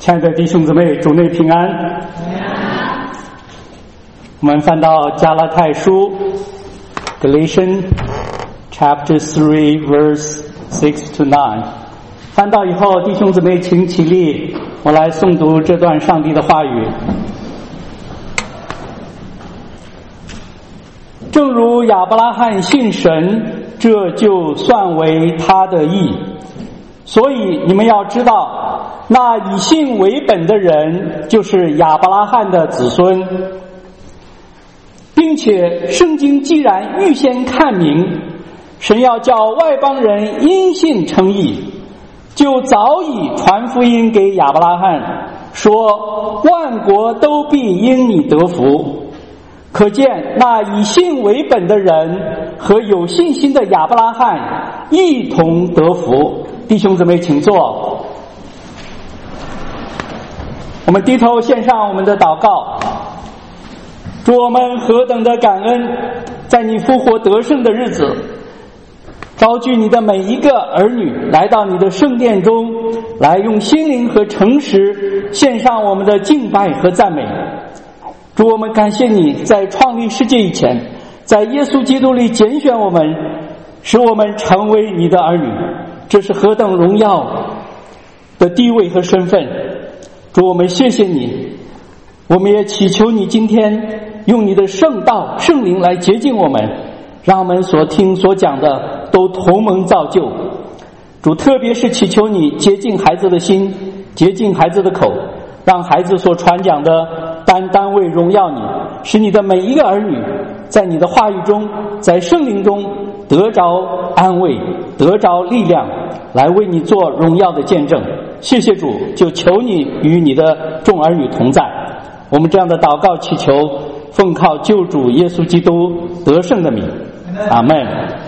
亲爱的弟兄姊妹，主内平安。我们翻到加拉太书 Galatians chapter 3 verse 6 to 9， 翻到以后，弟兄姊妹请起立，我来诵读这段上帝的话语。正如亚伯拉罕信神，这就算为他的义。所以你们要知道，那以信为本的人就是亚伯拉罕的子孙，并且圣经既然预先看明，神要叫外邦人因信称义，就早已传福音给亚伯拉罕，说万国都必因你得福。可见那以信为本的人和有信心的亚伯拉罕一同得福。弟兄姊妹请坐，我们低头献上我们的祷告。主，我们何等的感恩，在你复活得胜的日子，召聚你的每一个儿女来到你的圣殿中，来用心灵和诚实献上我们的敬拜和赞美。主，我们感谢你在创立世界以前，在耶稣基督里拣选我们，使我们成为你的儿女，这是何等荣耀的地位和身份。主，我们谢谢你，我们也祈求你今天用你的圣道圣灵来洁净我们，让我们所听所讲的都同蒙造就。主，特别是祈求你洁净孩子的心，洁净孩子的口，让孩子所传讲的单为荣耀你，使你的每一个儿女在你的话语中，在圣灵中得着安慰，得着力量，来为你做荣耀的见证。谢谢主，就求你与你的众儿女同在。我们这样的祷告祈求，奉靠救主耶稣基督得胜的名，阿们。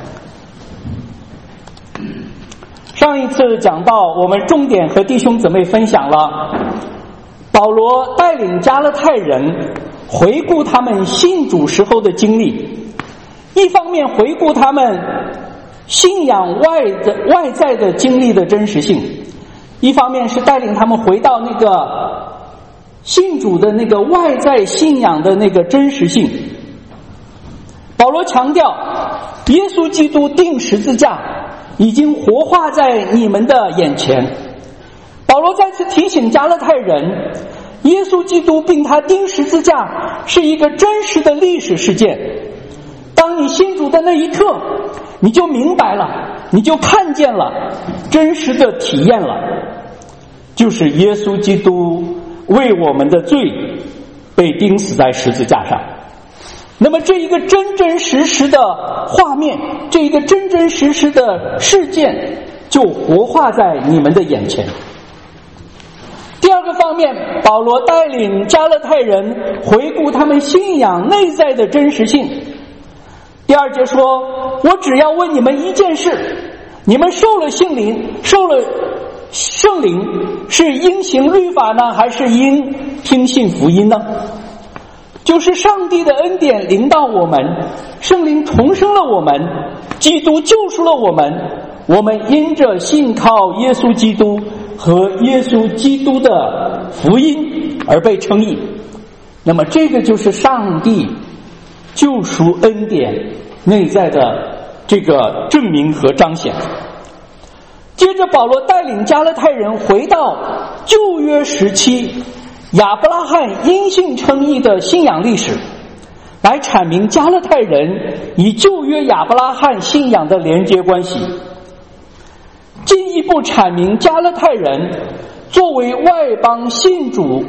上一次讲到，我们重点和弟兄姊妹分享了保罗带领加拉太人回顾他们信主时候的经历，一方面回顾他们信仰外在的经历的真实性，一方面是带领他们回到那个信主的那个外在信仰的那个真实性。保罗强调，耶稣基督钉十字架已经活化在你们的眼前。保罗再次提醒加拉太人，耶稣基督并他钉十字架是一个真实的历史事件。当你信主的那一刻，你就明白了，你就看见了，真实的体验了，就是耶稣基督为我们的罪被钉死在十字架上。那么这一个真真实实的画面，这一个真真实实的事件就活化在你们的眼前。第二个方面，保罗带领加拉太人回顾他们信仰内在的真实性。第二节说，我只要问你们一件事，你们受了圣灵，是因行律法呢，还是因听信福音呢？就是上帝的恩典临到我们，圣灵重生了我们，基督救赎了我们，我们因着信靠耶稣基督和耶稣基督的福音而被称义。那么这个就是上帝救赎恩典内在的这个证明和彰显。接着保罗带领加拉太人回到旧约时期亚伯拉罕因信称义的信仰历史，来阐明加拉太人与旧约亚伯拉罕信仰的连接关系，进一步阐明加拉太人作为外邦信主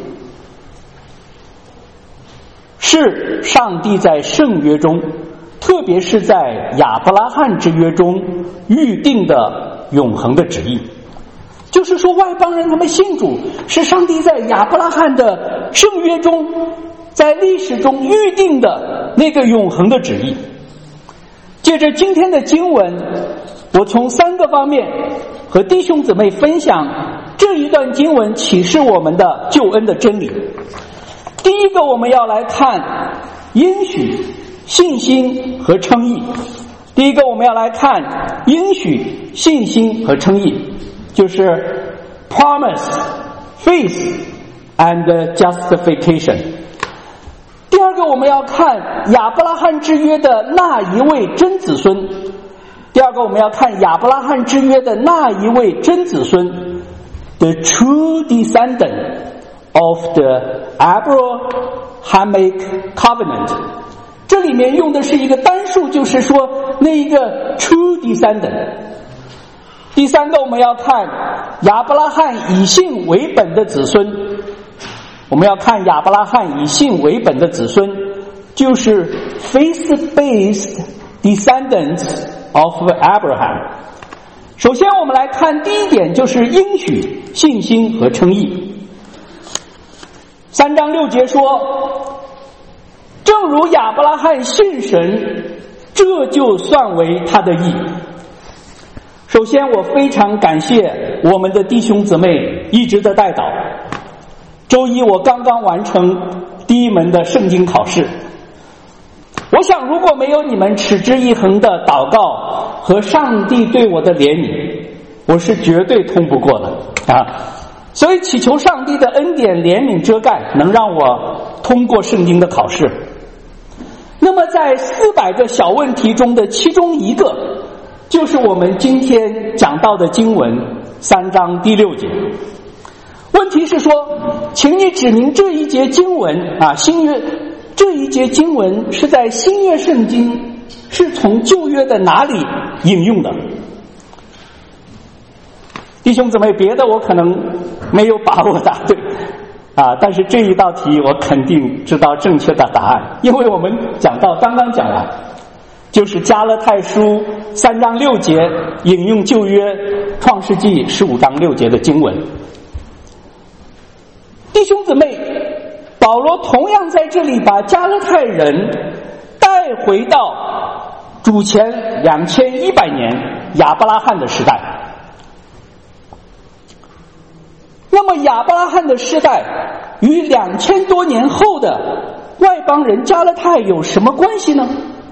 是上帝在圣约中，特别是在亚伯拉罕之约中预定的永恒的旨意。就是说，外邦人他们信主是上帝在亚伯拉罕的圣约中，在历史中预定的那个永恒的旨意。借着今天的经文，我从三个方面和弟兄姊妹分享这一段经文启示我们的救恩的真理。第一个，我们要来看应许、信心和称义。第一个，我们要来看应许、信心和称义，就是 promise faith and justification。第二个，我们要看亚伯拉罕之约的那一位真子孙。第二个，我们要看亚伯拉罕之约的那一位真子孙 ，the true descendant of the Abrahamic covenant。这里面用的是一个单数，就是说那一个 true descendant。第三个，我们要看亚伯拉罕以信为本的子孙。我们要看亚伯拉罕以信为本的子孙，就是 faith-based descendants of Abraham。首先我们来看第一点，就是应许、信心和称义。3章6节说，正如亚伯拉罕信神，这就算为他的义。首先我非常感谢我们的弟兄姊妹一直的带导。周一我刚刚完成第一门的圣经考试，我想如果没有你们持之以恒的祷告和上帝对我的怜悯，我是绝对通不过的啊！所以祈求上帝的恩典怜悯遮盖，能让我通过圣经的考试。那么在400个小问题中的其中一个，就是我们今天讲到的经文3章第6节。问题是说，请你指明这一节经文啊，这一节经文是在新约圣经，是从旧约的哪里引用的？弟兄姊妹，别的我可能没有把握答对啊，但是这一道题我肯定知道正确的答案，因为我们刚刚讲完，就是加拉太书3章6节引用旧约创世纪15章6节的经文。弟兄姊妹，保罗同样在这里把加勒泰人带回到主前2100年亚伯拉罕的时代。那么亚伯拉罕的时代与2000多年后的外邦人加勒泰有什么关系呢？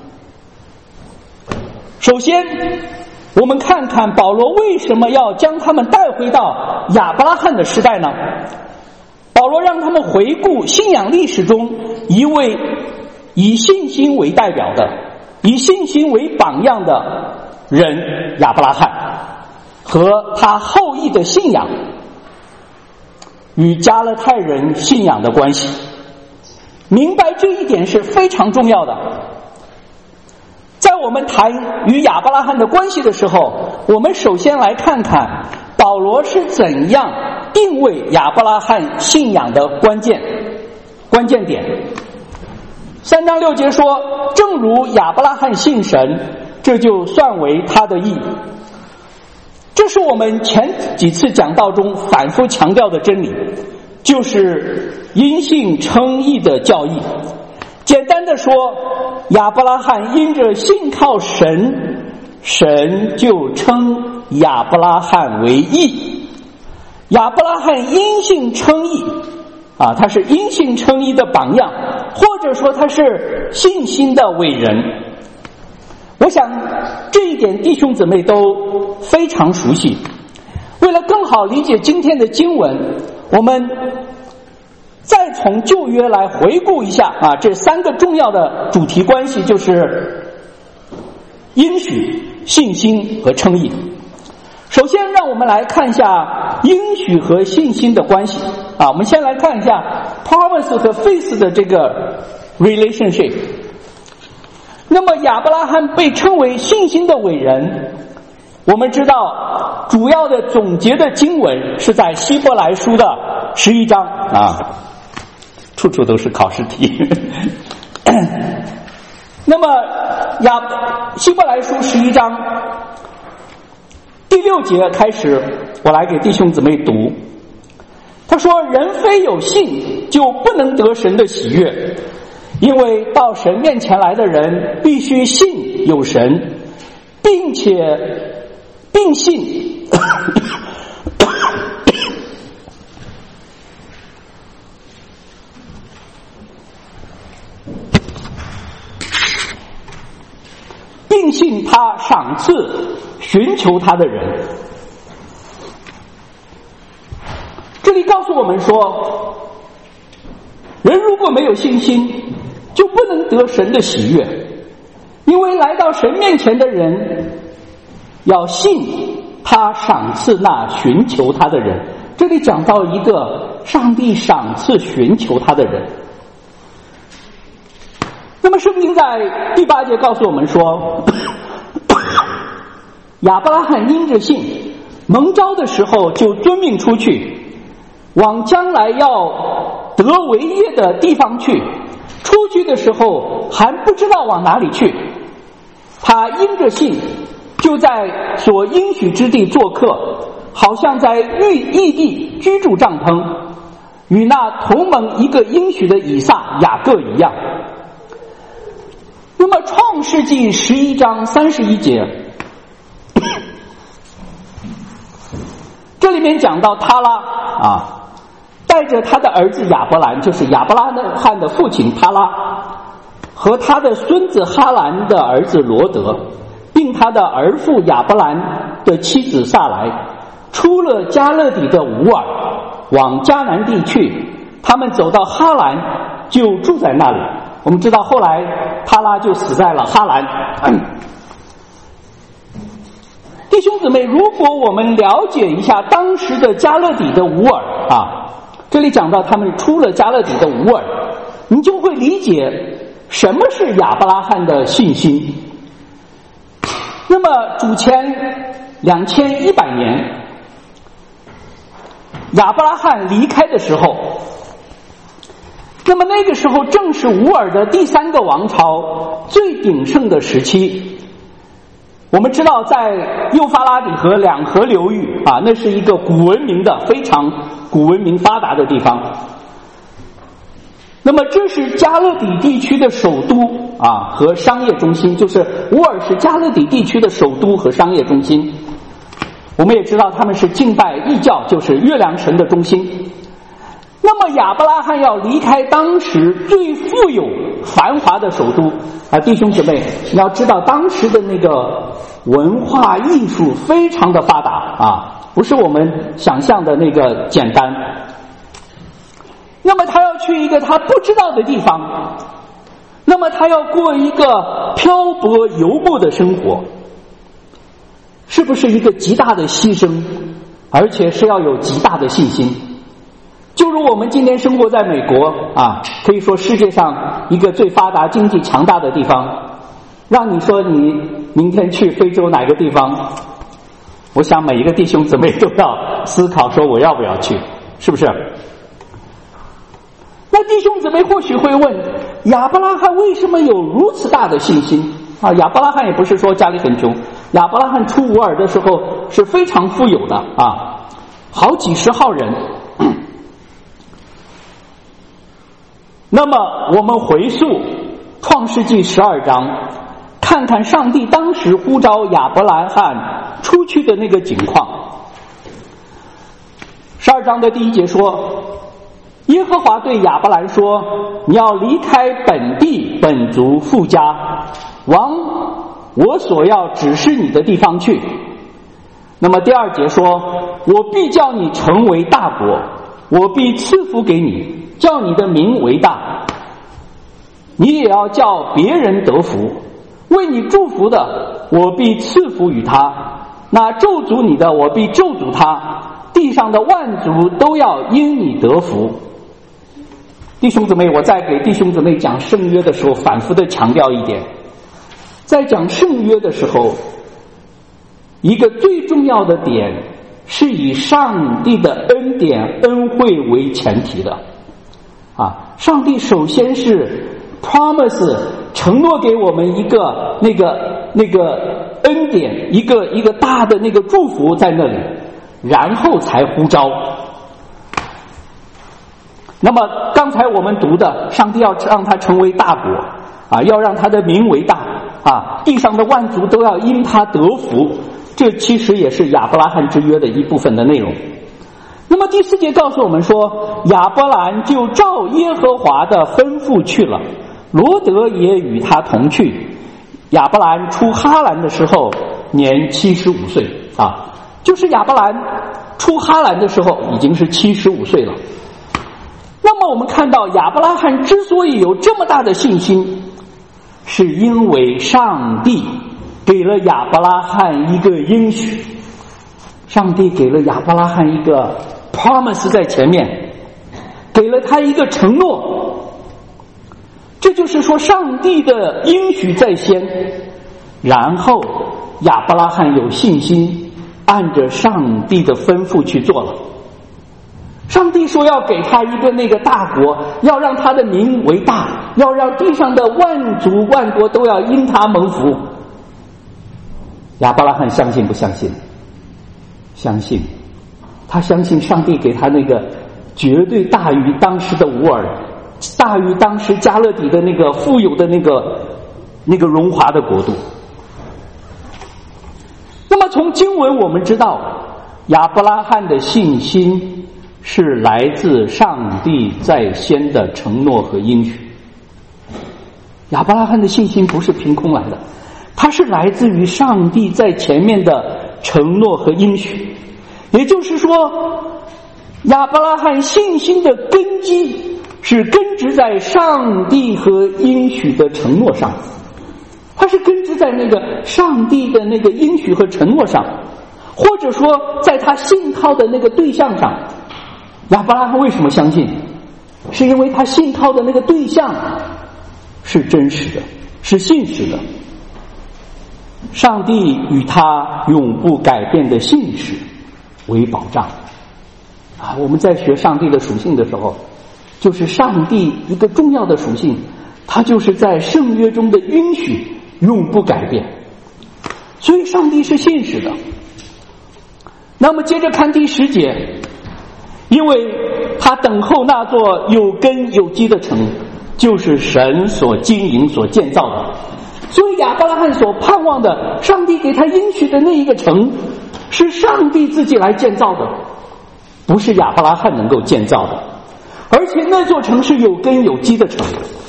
首先我们看看保罗为什么要将他们带回到亚伯拉罕的时代呢？保罗让他们回顾信仰历史中一位以信心为代表的、以信心为榜样的人亚伯拉罕和他后裔的信仰与加勒泰人信仰的关系。明白这一点是非常重要的。在我们谈与亚伯拉罕的关系的时候，我们首先来看看保罗是怎样定位亚伯拉罕信仰的关键点。3章6节说，正如亚伯拉罕信神，这就算为他的义。这是我们前几次讲道中反复强调的真理，就是因信称义的教义。简单的说，亚伯拉罕因着信靠神，神就称亚伯拉罕为义。亚伯拉罕因信称义啊，他是因信称义的榜样，或者说他是信心的伟人。我想这一点弟兄姊妹都非常熟悉。为了更好理解今天的经文，我们再从旧约来回顾一下啊，这3个重要的主题关系，就是应许、信心和称义。首先让我们来看一下应许和信心的关系啊，我们先来看一下 promise 和 faith 的这个 relationship。 那么亚伯拉罕被称为信心的伟人，我们知道主要的总结的经文是在希伯来书的11章啊，处处都是考试题那么希伯来书11章第6节开始，我来给弟兄姊妹读。他说，人非有信就不能得神的喜悦，因为到神面前来的人必须信有神，并信并信他赏赐寻求他的人。这里里告诉我们说，人如果没有信心，就不能得神的喜悦，因为来到神面前的人要信他赏赐那寻求他的人。这里讲到一个上帝赏赐寻求他的人。那么圣经在第8节告诉我们说，亚伯拉罕因着信蒙召的时候就遵命出去，往将来要得为业的地方去，出去的时候还不知道往哪里去。他因着信就在所应许之地做客，好像在异地居住帐篷，与那同盟一个应许的以撒、雅各一样。那么创世纪11章31节，这里面讲到他拉带着他的儿子亚伯兰，就是亚伯拉罕的父亲他拉，和他的孙子哈兰的儿子罗德，并他的儿父亚伯兰的妻子撒来，出了加勒底的乌尔，往迦南地去。他们走到哈兰，就住在那里。我们知道后来他拉就死在了哈兰。弟兄姊妹，如果我们了解一下当时的加勒底的乌尔这里讲到他们出了加勒底的乌尔，你就会理解什么是亚伯拉罕的信心。那么主前2100年，亚伯拉罕离开的时候，那么那个时候正是乌尔的第3个王朝最鼎盛的时期。我们知道在幼发拉底河两河流域那是一个古文明的非常古文明发达的地方。那么这是加勒底地区的首都和商业中心，就是乌尔是加勒底地区的首都和商业中心。我们也知道他们是敬拜异教，就是月亮神的中心。那么亚伯拉罕要离开当时最富有繁华的首都弟兄姊妹，你要知道当时的那个文化艺术非常的发达不是我们想象的那个简单。那么他要去一个他不知道的地方，那么他要过一个漂泊游牧的生活，是不是一个极大的牺牲，而且是要有极大的信心。就如我们今天生活在美国可以说世界上一个最发达经济强大的地方，让你说你明天去非洲哪个地方，我想每一个弟兄姊妹都要思考说我要不要去，是不是？那弟兄姊妹或许会问，亚伯拉罕为什么有如此大的信心亚伯拉罕也不是说家里很穷，亚伯拉罕出乌尔的时候是非常富有的好几十号人。那么我们回溯创世纪12章，看看上帝当时呼召亚伯拉罕出去的那个景况。12章的第1节说，耶和华对亚伯兰说，你要离开本地本族父家，往我所要指示你的地方去。那么第2节说，我必叫你成为大国，我必赐福给你，叫你的名为大，你也要叫别人得福。为你祝福的，我必赐福于他；那咒诅你的，我必咒诅他。地上的万族都要因你得福。弟兄姊妹，我在给弟兄姊妹讲圣约的时候反复的强调一点，在讲圣约的时候，一个最重要的点是以上帝的恩典恩惠为前提的上帝首先是 promise 承诺给我们一个那个恩典，一个大的那个祝福在那里，然后才呼召。那么刚才我们读的，上帝要让他成为大国要让他的名为大地上的万族都要因他得福，这其实也是亚伯拉罕之约的一部分的内容。那么第4节告诉我们说，亚伯兰就照耶和华的吩咐去了，罗德也与他同去。亚伯兰出哈兰的时候年75岁就是亚伯兰出哈兰的时候已经是75岁了。那么我们看到亚伯拉罕之所以有这么大的信心，是因为上帝给了亚伯拉罕一个应许，上帝给了亚伯拉罕一个 promise 在前面，给了他一个承诺。这就是说上帝的应许在先，然后亚伯拉罕有信心按着上帝的吩咐去做了。上帝说要给他一个那个大国，要让他的名为大，要让地上的万族万国都要因他蒙福。亚伯拉罕相信不相信？相信。他相信上帝给他那个绝对大于当时的乌尔，大于当时加勒底的那个富有的那个荣华的国度。那么从经文我们知道，亚伯拉罕的信心是来自上帝在先的承诺和应许。亚伯拉罕的信心不是凭空来的，它是来自于上帝在前面的承诺和应许。也就是说，亚伯拉罕信心的根基是根植在上帝和应许的承诺上，它是根植在那个上帝的那个应许和承诺上，或者说在他信靠的那个对象上。亚伯拉罕为什么相信？是因为他信靠的那个对象是真实的，是信实的。上帝与他永不改变的信实为保障。我们在学上帝的属性的时候，就是上帝一个重要的属性，它就是在圣约中的允许永不改变。所以上帝是信实的。那么接着看第10节，因为他等候那座有根有基的城，就是神所经营所建造的。所以亚伯拉罕所盼望的，上帝给他应许的那一个城，是上帝自己来建造的，不是亚伯拉罕能够建造的。而且那座城是有根有基的城，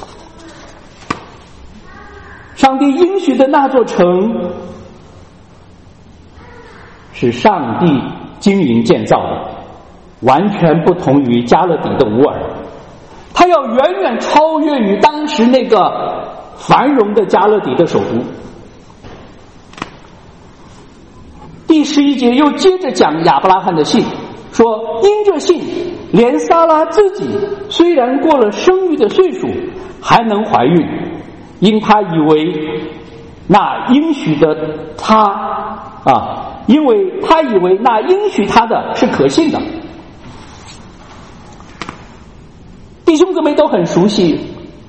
上帝应许的那座城是上帝经营建造的，完全不同于加勒底的乌尔，它要远远超越于当时那个繁荣的加勒底的首都。第11节又接着讲亚伯拉罕的信，说因这信，连撒拉自己虽然过了生育的岁数，还能怀孕，因他以为那应许的因为他以为那应许他的是可信的。弟兄姊妹都很熟悉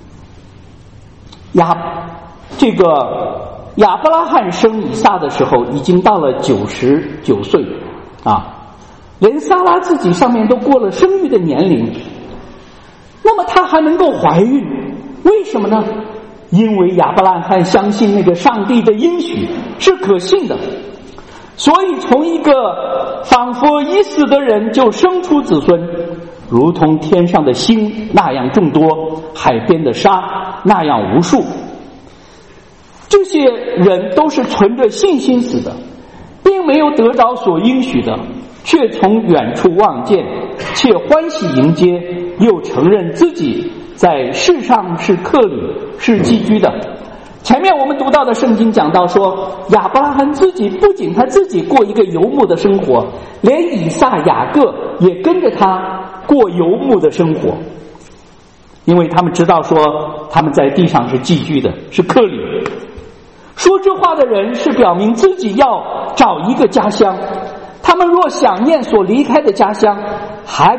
亚伯拉罕生以撒的时候已经到了99岁连撒拉自己上面都过了生育的年龄，那么他还能够怀孕，为什么呢？因为亚伯拉罕相信那个上帝的应许是可信的，所以从一个仿佛已死的人就生出子孙，如同天上的星那样众多，海边的沙那样无数。这些人都是存着信心死的，并没有得着所应许的，却从远处望见，且欢喜迎接，又承认自己在世上是客旅，是寄居的。前面我们读到的圣经讲到说，亚伯拉罕自己不仅他自己过一个游牧的生活，连以撒雅各也跟着他过游牧的生活，因为他们知道说他们在地上是寄居的，是客旅。说这话的人是表明自己要找一个家乡，他们若想念所离开的家乡，还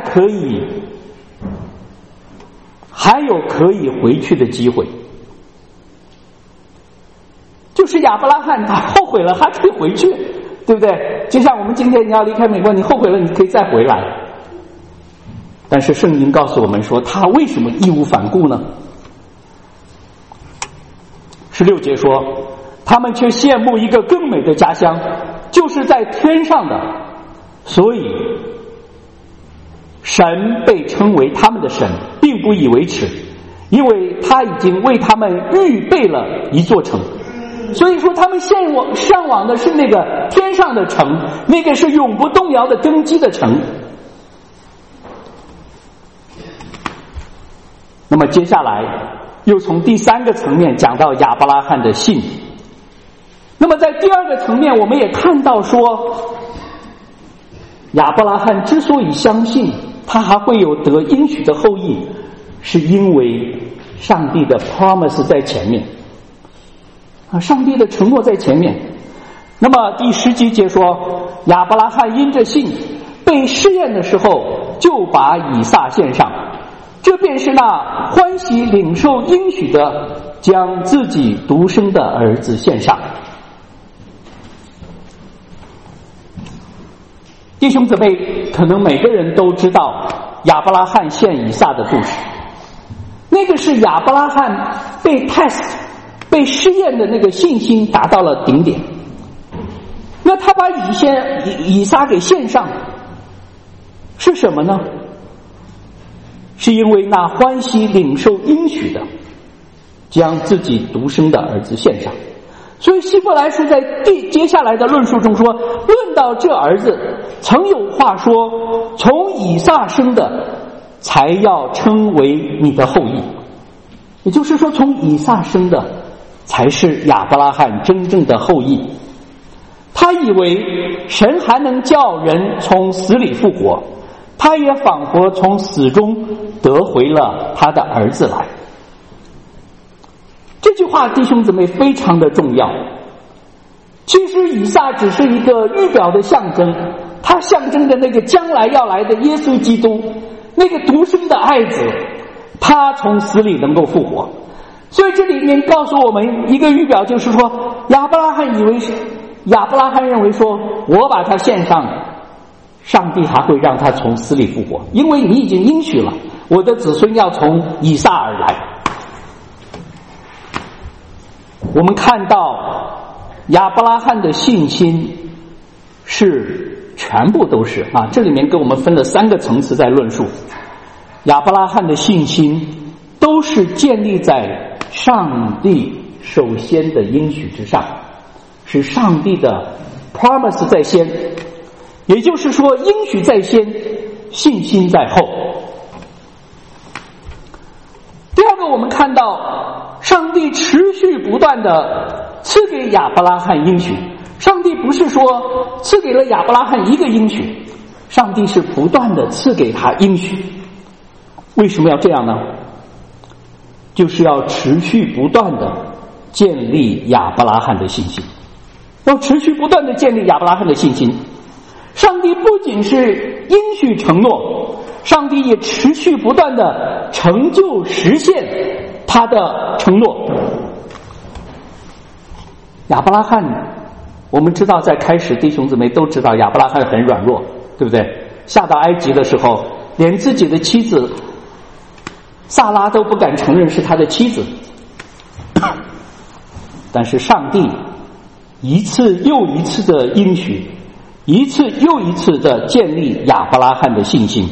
有可以回去的机会。就是亚伯拉罕他后悔了，还可以回去，对不对？就像我们今天你要离开美国，你后悔了，你可以再回来。但是圣经告诉我们说，他为什么义无反顾呢？16节说，他们却羡慕一个更美的家乡，就是在天上的，所以神被称为他们的神，并不以为耻，因为他已经为他们预备了一座城。 所以说他们向往的是那个天上的城，那个是永不动摇的根基的城。那么接下来又从第三个层面讲到亚伯拉罕的信。那么在第二个层面，我们也看到说，亚伯拉罕之所以相信他还会有得应许的后裔，是因为上帝的 promise 在前面上帝的承诺在前面。那么第17节说，亚伯拉罕因着信被试验的时候，就把以撒献上，这便是那欢喜领受应许的，将自己独生的儿子献上。弟兄姊妹，可能每个人都知道亚伯拉罕献以撒的故事，那个是亚伯拉罕被 test 被试验的那个信心达到了顶点。那他把以撒给献上是什么呢？是因为那欢喜领受应许的，将自己独生的儿子献上。所以希伯来书在接下来的论述中说，论到这儿子，曾有话说，从以撒生的才要称为你的后裔。也就是说，从以撒生的才是亚伯拉罕真正的后裔。他以为神还能叫人从死里复活，他也仿佛从死中得回了他的儿子来。这句话弟兄姊妹非常的重要。其实以撒只是一个预表的象征，它象征着那个将来要来的耶稣基督，那个独生的爱子，他从死里能够复活。所以这里面告诉我们一个预表，就是说亚伯拉罕认为说，我把他献上，上帝还会让他从死里复活，因为你已经应许了，我的子孙要从以撒而来。我们看到亚伯拉罕的信心是全部都是这里面给我们分了3个层次在论述。亚伯拉罕的信心都是建立在上帝首先的应许之上，是上帝的 promise 在先，也就是说应许在先，信心在后。第二个，我们看到上帝持续不断的赐给亚伯拉罕应许。上帝不是说赐给了亚伯拉罕一个应许，上帝是不断的赐给他应许。为什么要这样呢？就是要持续不断的建立亚伯拉罕的信心，要持续不断的建立亚伯拉罕的信心。上帝不仅是应许承诺，上帝也持续不断的成就实现他的承诺。亚伯拉罕，我们知道在开始弟兄姊妹都知道亚伯拉罕很软弱，对不对？下到埃及的时候，连自己的妻子萨拉都不敢承认是他的妻子。但是上帝一次又一次的应许，一次又一次的建立亚伯拉罕的信心。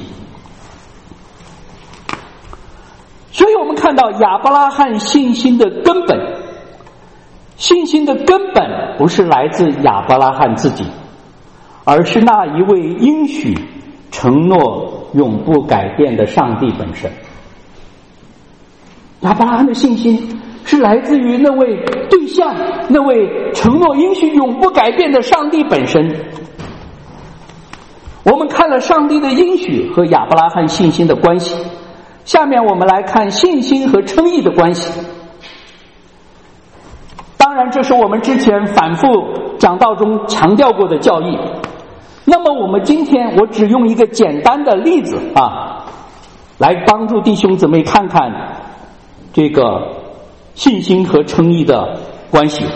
所以我们看到亚伯拉罕信心的根本，信心的根本不是来自亚伯拉罕自己，而是那一位应许承诺永不改变的上帝本身。亚伯拉罕的信心是来自于那位对象，那位承诺应许永不改变的上帝本身。我们看了上帝的应许和亚伯拉罕信心的关系，下面我们来看信心和称义的关系。当然这是我们之前反复讲道中强调过的教义。那么我们今天我只用一个简单的例子来帮助弟兄姊妹看看这个信心和称义的关系。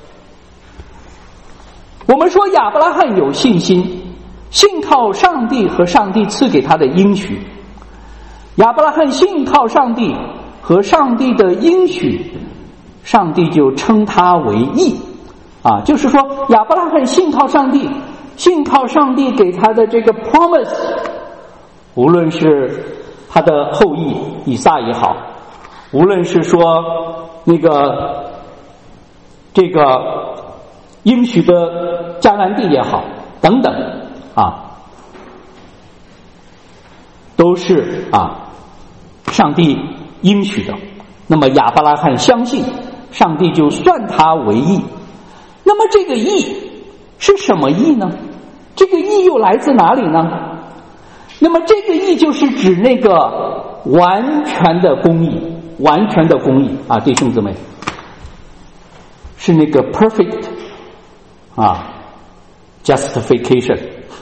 我们说亚伯拉罕有信心，信靠上帝和上帝赐给他的应许。亚伯拉罕信靠上帝和上帝的应许，上帝就称他为义就是说亚伯拉罕信靠上帝，信靠上帝给他的这个 promise， 无论是他的后裔以撒也好，无论是说那个这个应许的迦南地也好，等等都是上帝应许的。那么亚伯拉罕相信，上帝就算他为义。那么这个义是什么义呢？这个义又来自哪里呢？那么这个义就是指那个完全的公义，完全的公义弟兄姊妹，是那个 perfect justification。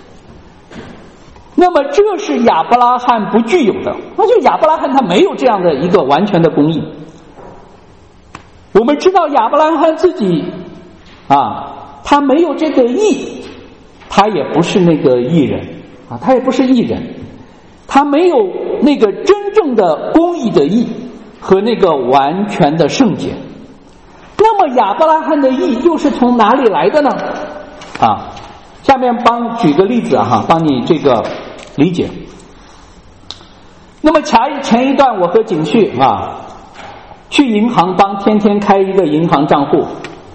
那么这是亚伯拉罕不具有的，那就亚伯拉罕他没有这样的一个完全的公义。我们知道亚伯拉罕自己他没有这个义，他也不是那个义人他也不是义人，他没有那个真正的公义的义和那个完全的圣洁。那么亚伯拉罕的义又是从哪里来的呢？下面举个例子帮你这个理解。那么前一段我和景旭去银行帮天天开一个银行账户，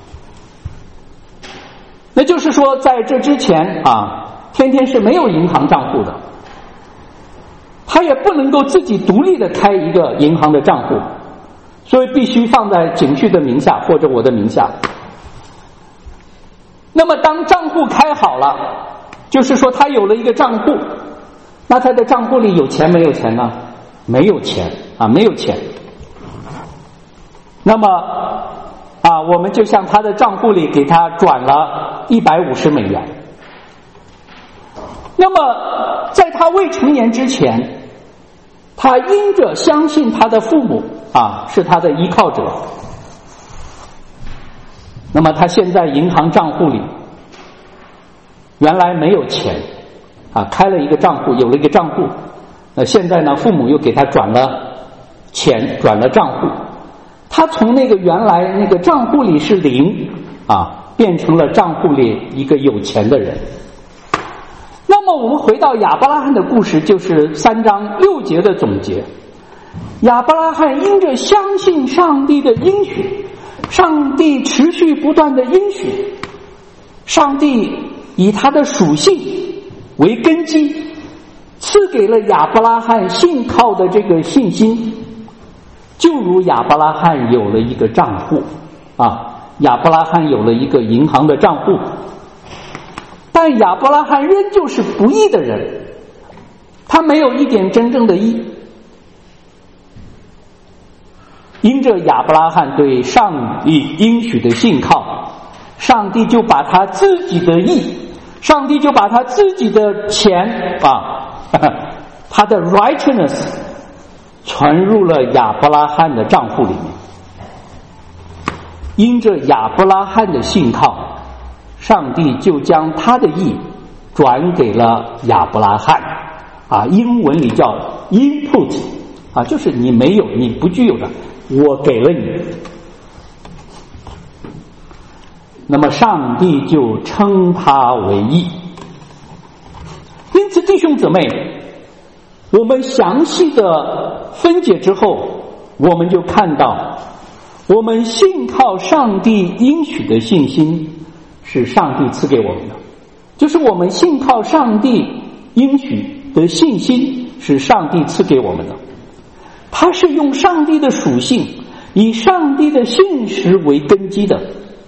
那就是说在这之前天天是没有银行账户的，他也不能够自己独立的开一个银行的账户，所以必须放在景旭的名下或者我的名下。那么当账户开好了，就是说他有了一个账户，那他的账户里有钱没有钱呢？没有钱没有钱。那么我们就向他的账户里给他转了$150。那么在他未成年之前，他因着相信他的父母是他的依靠者，那么他现在银行账户里原来没有钱开了一个账户，有了一个账户，现在呢父母又给他转了钱，转了账户，他从那个原来那个账户里是零变成了账户里一个有钱的人。那么我们回到亚伯拉罕的故事，就是3章6节的总结。亚伯拉罕因着相信上帝的应许，上帝持续不断的应许，上帝以他的属性为根基，赐给了亚伯拉罕信靠的这个信心。就如亚伯拉罕有了一个账户亚伯拉罕有了一个银行的账户，但亚伯拉罕仍旧是不义的人，他没有一点真正的义。因着亚伯拉罕对上帝应许的信靠，上帝就把他自己的义，上帝就把他自己的钱他的 righteousness 传入了亚伯拉罕的账户里面。因着亚伯拉罕的信靠，上帝就将他的义转给了亚伯拉罕英文里叫 input 就是你没有，你不具有的，我给了你。那么上帝就称他为义。因此弟兄姊妹，我们详细的分解之后，我们就看到我们信靠上帝应许的信心是上帝赐给我们的，就是我们信靠上帝应许的信心是上帝赐给我们的。它是用上帝的属性，以上帝的信实为根基的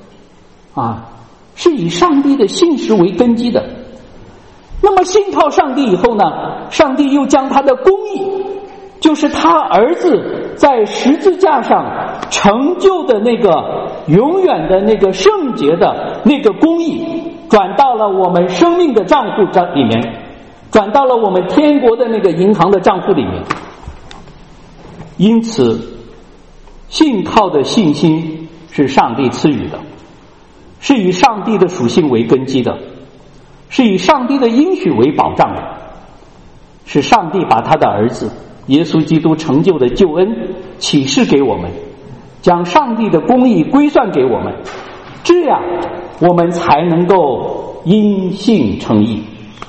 是以上帝的信实为根基的。那么信靠上帝以后呢，上帝又将他的公义，就是他儿子在十字架上成就的那个永远的那个圣洁的那个公义，转到了我们生命的账户里面，转到了我们天国的那个银行的账户里面。因此信靠的信心是上帝赐予的，是以上帝的属性为根基的，是以上帝的应许为保障的，是上帝把他的儿子耶稣基督成就的救恩启示给我们，将上帝的公义归算给我们，这样我们才能够因信称义。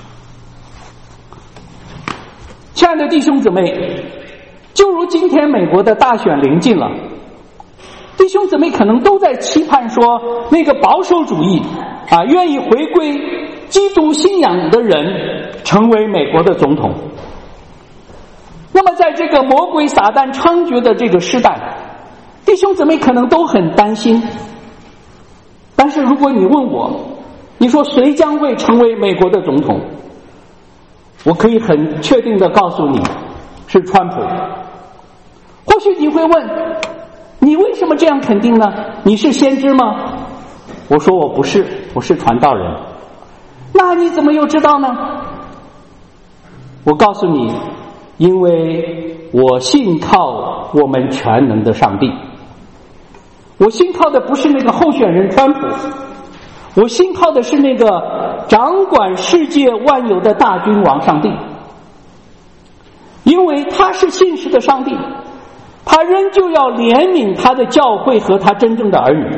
亲爱的弟兄姊妹，就如今天美国的大选临近了， 弟兄姊妹可能都在期盼说，那个保守主义愿意回归基督信仰的人成为美国的总统。那么在这个魔鬼撒旦猖獗的这个时代，弟兄姊妹可能都很担心。但是如果你问我，你说谁将会成为美国的总统，我可以很确定的告诉你，是川普。或许你会问，你为什么这样肯定呢？你是先知吗？我说我不是，我是传道人。那你怎么又知道呢？我告诉你，因为我信靠我们全能的上帝。我信靠的不是那个候选人川普，我信靠的是那个掌管世界万有的大君王上帝。因为他是信实的上帝，他仍旧要怜悯他的教会和他真正的儿女。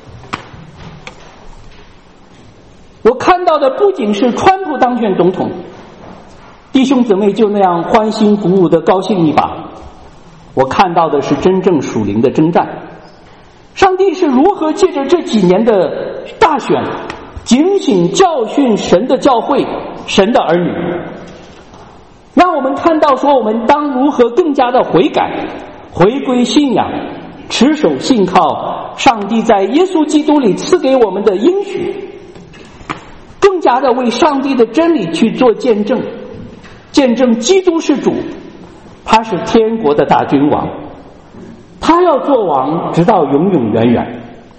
我看到的不仅是川普当选总统，弟兄姊妹就那样欢欣鼓舞的高兴一把，我看到的是真正属灵的征战。上帝是如何借着这几年的大选警醒教训神的教会，神的儿女，让我们看到说我们当如何更加的悔改，回归信仰，持守信靠上帝在耶稣基督里赐给我们的应许，更加的为上帝的真理去做见证，见证基督是主，他是天国的大君王，他要做王直到永永远远。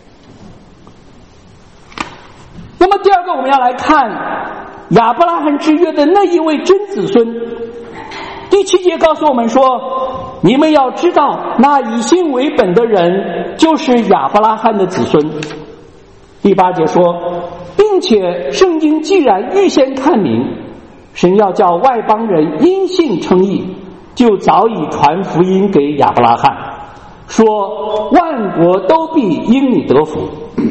那么第二个，我们要来看亚伯拉罕之约的那一位真子孙。第7节告诉我们说，你们要知道那以信为本的人就是亚伯拉罕的子孙。第8节说，并且圣经既然预先看明，神要叫外邦人因信称义，就早已传福音给亚伯拉罕，说万国都必因你得福。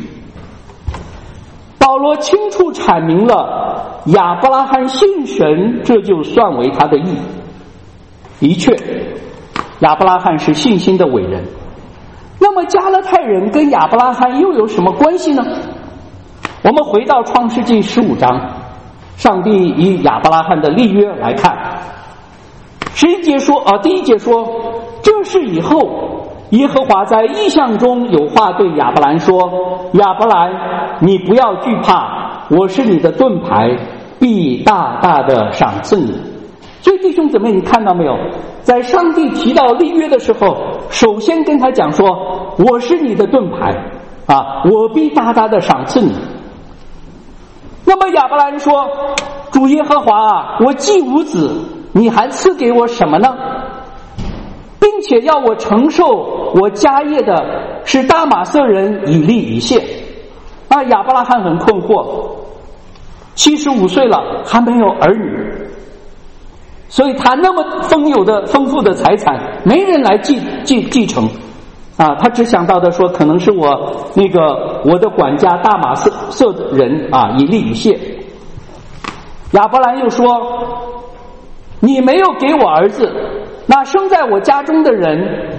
保罗清楚阐明了亚伯拉罕信神，这就算为他的义。的确，亚伯拉罕是信心的伟人。那么加勒泰人跟亚伯拉罕又有什么关系呢？我们回到创世纪15章，上帝以亚伯拉罕的立约来看。第一节说，这是以后耶和华在异象中有话对亚伯兰说，亚伯兰，你不要惧怕，我是你的盾牌，必大大的赏赐你。所以弟兄姊妹，你看到没有，在上帝提到立约的时候，首先跟他讲说，我是你的盾牌我必大大的赏赐你。那么亚伯兰说，主耶和华我既无子，你还赐给我什么呢？并且要我承受我家业的是大马色人以利以谢。亚伯拉罕很困惑，75岁了还没有儿女，所以他那么丰富的财产没人来继承他只想到的说，可能是我的管家大马色人以利以谢。亚伯兰又说，你没有给我儿子，那生在我家中的人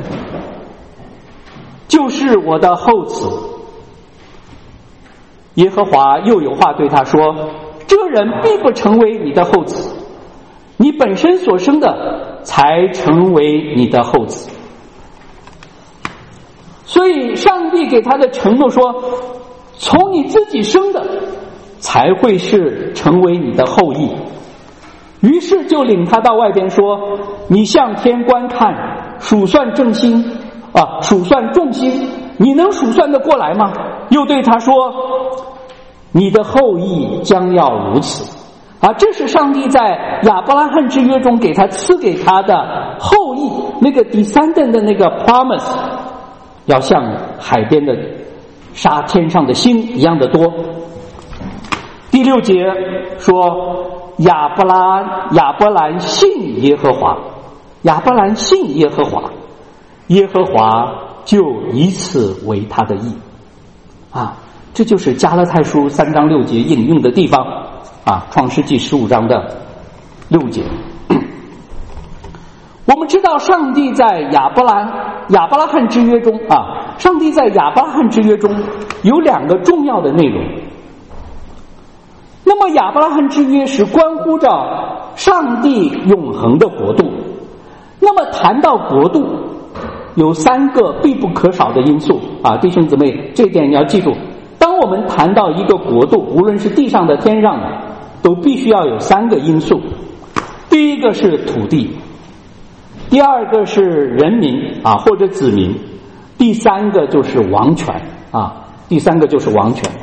就是我的后子。耶和华又有话对他说，这人必不成为你的后子，你本身所生的才成为你的后子。所以上帝给他的承诺说，从你自己生的才会是成为你的后裔。于是就领他到外边说，你向天观看，数算众星，你能数算得过来吗？又对他说，你的后裔将要如此。这是上帝在亚伯拉罕之约中给他赐给他的后裔，那个descendant的那个 promise， 要像海边的沙天上的星一样的多。第6节说，亚伯兰信耶和华，亚伯兰信耶和华，耶和华就以此为他的义。这就是加拉太书3章6节引用的地方创世纪15章的6节。我们知道上帝在亚伯拉罕之约中上帝在亚伯拉罕之约中有2个重要的内容。那么亚伯拉罕之约是关乎着上帝永恒的国度。那么谈到国度，有3个必不可少的因素啊，弟兄姊妹，这一点你要记住。当我们谈到一个国度，无论是地上的、天上的，都必须要有3个因素。第一个是土地，第2个是人民啊或者子民，第3个就是王权啊，第3个就是王权。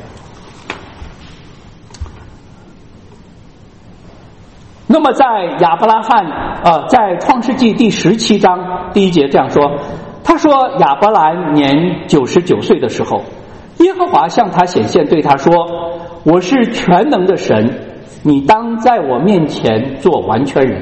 那么在亚伯拉罕在创世纪第17章第1节这样说，他说亚伯兰年99岁的时候，耶和华向他显现，对他说，我是全能的神，你当在我面前做完全人。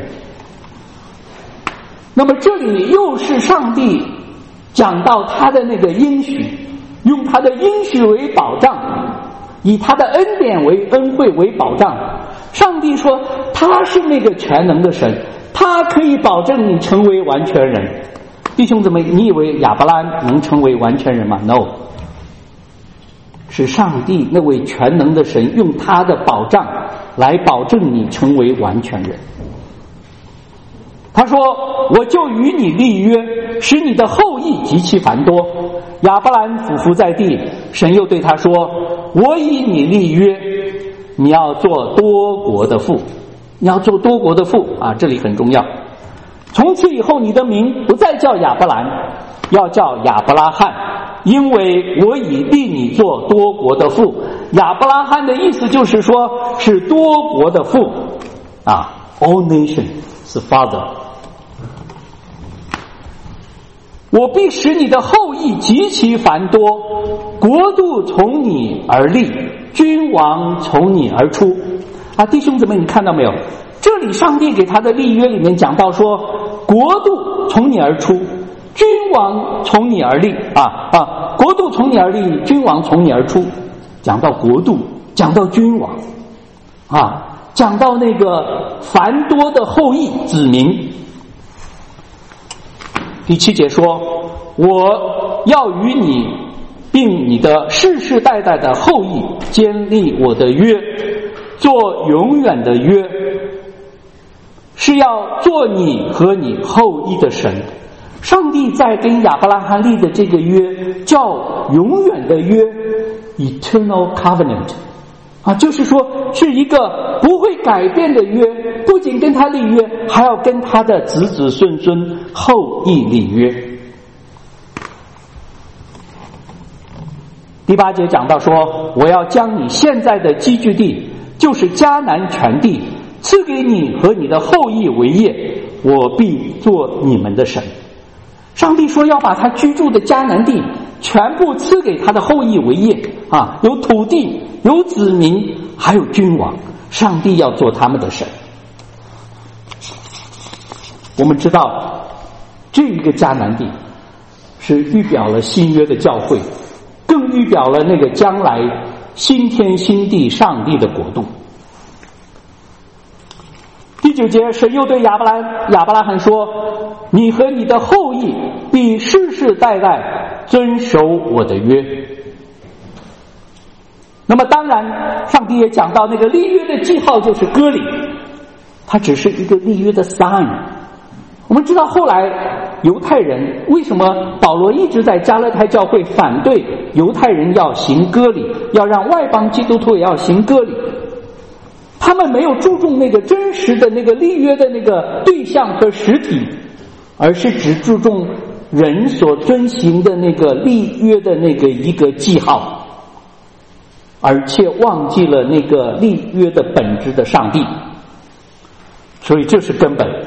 那么这里又是上帝讲到他的那个应许，用他的应许为保障，以他的恩典为恩惠为保障。上帝说他是那个全能的神，他可以保证你成为完全人。弟兄姊妹，你以为亚伯兰能成为完全人吗？ No， 是上帝那位全能的神用他的保障来保证你成为完全人。他说，我就与你立约，使你的后裔极其繁多。亚伯兰俯伏在地，神又对他说，我与你立约，你要做多国的父，你要做多国的父啊，这里很重要。从此以后，你的名不再叫亚伯兰，要叫亚伯拉罕，因为我已立你做多国的父。亚伯拉罕的意思就是说是多国的父啊 ，all nation 是 father。我必使你的后裔极其繁多，国度从你而立，君王从你而出啊！弟兄姊妹，你看到没有？这里上帝给他的立约里面讲到说，国度从你而出，君王从你而立国度从你而立，君王从你而出。讲到国度，讲到君王讲到那个繁多的后裔子民。第7节说，我要与你并你的世世代代的后裔坚立我的约，做永远的约，是要做你和你后裔的神。上帝在跟亚伯拉罕立的这个约叫永远的约 Eternal Covenant 就是说是一个不会改变的约，不仅跟他立约，还要跟他的子子孙孙后裔立约。第8节讲到说，我要将你现在的寄居地，就是迦南全地，赐给你和你的后裔为业，我必做你们的神。上帝说要把他居住的迦南地全部赐给他的后裔为业有土地，有子民，还有君王，上帝要做他们的神。我们知道这一个迦南地是预表了新约的教会，更预表了那个将来新天新地上帝的国度。第9节，神又对亚伯拉罕说，你和你的后裔必世世代代遵守我的约。那么当然上帝也讲到那个立约的记号就是割礼，它只是一个立约的 sign。 我们知道后来犹太人为什么保罗一直在加拉太教会反对犹太人要行割礼，要让外邦基督徒也要行割礼，他们没有注重那个真实的那个立约的那个对象和实体，而是只注重人所遵行的那个立约的那个一个记号，而且忘记了那个立约的本质的上帝。所以这是根本。